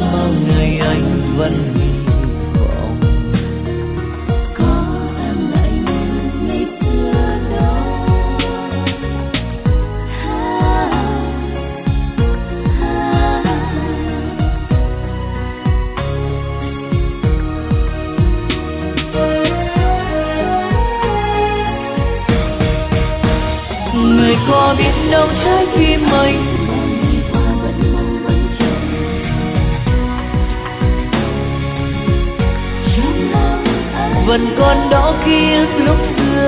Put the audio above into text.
bao ngày anh vẫn hy vọng có em lại như ngày xưa đó. Người có biết đâu trái tim anh vẫn còn đó ký ức lúc xưa